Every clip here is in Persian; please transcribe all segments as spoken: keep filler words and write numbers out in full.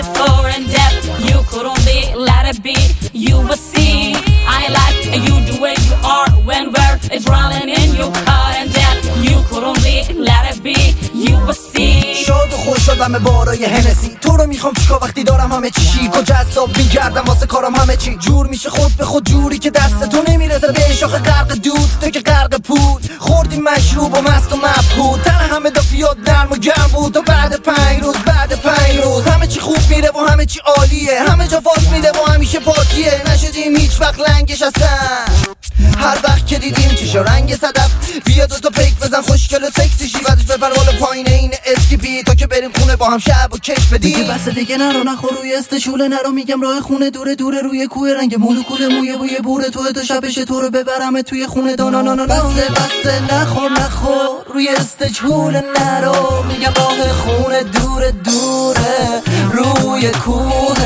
before and death. You could only let it be. You will see. I like you the way you are when we're drowning in your car and death. You could only let it be. You will see. شاد و خوش شدم به بارای هنسی. تو رو میخوام چیکار وقتی دارم همه چی شیک و جذاب میگردم واسه کارم همه چی جور میشه خود به خود جوری که دست تو نمیرسه به شاخه غرق دود تو که غرق پود خوردی مشروب و مست و مبهوت تن همه دافیات نرم و گرم بود و بعد پنج روز بعد پنج روز همه چی خوب میره و همه چی عالیه همه جا فاز میده و همیشه پاکیه نشدیم هیچ وقت لنگش هستن هر وقت که دیدیم چشا رنگ صدف بیا دوتا پیک بزن خوشگل و سکسی شی بعدش ببر بالا پایین این اسکیپی تا که بریم خونه با هم شب و کش بدیم دیگه بس دیگه نرو نخور روی استشوله نرو میگم راه خونه دوره دوره روی کوه رنگ مولکول مویه بوی بوره تو تا شبش تو رو ببرم توی خونه دانا نا نا بسه بسه نخور نخور روی استشوله نرو میگم راه خونه دوره دوره روی کوه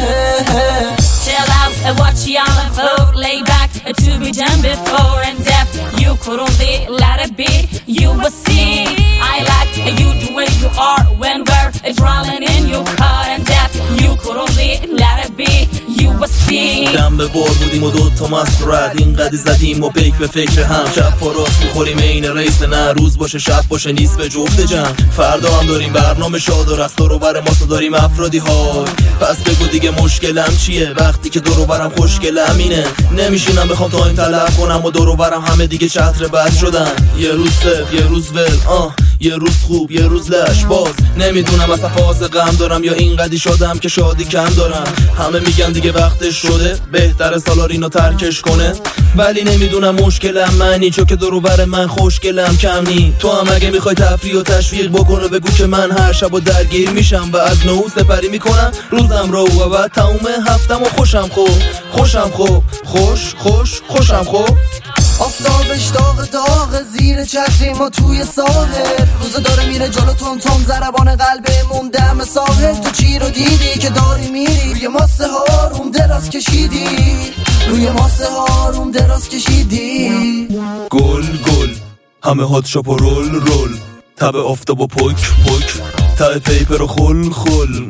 Chill out and watch y'all unfold. Lay back to be done before and death. You could only let it be. You will see. I like you the way you are when we're drowning in your car and death. You could only let it be. You will see. دم به بار بودیم و دوتا مست رد این قدی زدیم و پیک به فکر هم شب پاراست میخوریم این ریس نه روز باشه شب باشه نیست به جفت جمع فردا هم داریم برنامه شاد و رست رو بر ماسو داریم افرادی های پس بگو دیگه مشکلم چیه وقتی که دورو برم خوشگلم اینه نمیشینم بخوام تایم طلب کنم و دورو برم همه دیگه چتر بد شدن یه روز صف یه روز ول آه یه روز خوب یه روز لش باز نمیدونم اصلا فاز غم دارم یا این قدی شدم که شادی کم دارم همه میگن دیگه وقتش شده بهتره سالار اینو ترکش کنه ولی نمیدونم مشکلم منی چون که دورو بر من خوشگلم کم نی تو هم اگه میخوای تفریح و تشویق بکنه بگو که من هر شب و درگیر میشم و از نو سپری میکنم روزم رو و بعد تموم هفتم و خوشم خوب خوشم خوب خوش خوش خوشم خوب آفتابش داغ داغ زیر چتری ما توی ساحل روزه داره میره جلو تون تون ضربان قلبمون دم ساحل تو چی رو دیدی که داری میری روی ماسه ها روم دراز کشیدی روی ماسه ها روم دراز کشیدی گل گل همه هات شاپ و رول رول تب آفتاب و پک پک ته پیپر و خل خل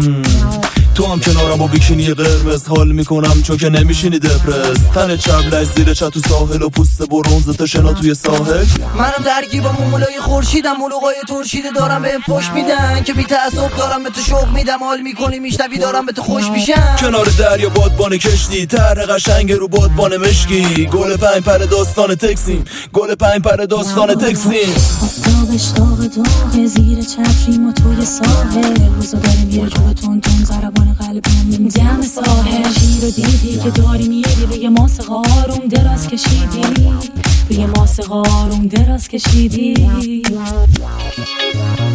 تو هم کنارم با بیکینی قرمز حال میکنم چون که نمیشینی دپرس تن چبلش زیر چت تو ساحل و پوست برونز تا شنا توی ساحل منم درگی با مومولای خورشیدم مولوقای ترشیده دارم بهم فوش میدن که بی تعصب دارم به تو شوق میدم حال میکنی میشنوی دارم به تو خوش میشم کنار دریا بادبان کشتی طرح قشنگ رو بادبان مشکی گل پنج پر داستان تکسیم گل پنج پر داستان تکسیم آفتابش داغ داغ زیر چتری ما توی ساحل روزا داره میره جلو تون تون ضربان قلبم دم ساحل چی رو دیدی که داری میری روی ماسه قاروم دراز کشیدی روی ماسه قاروم دراز کشیدی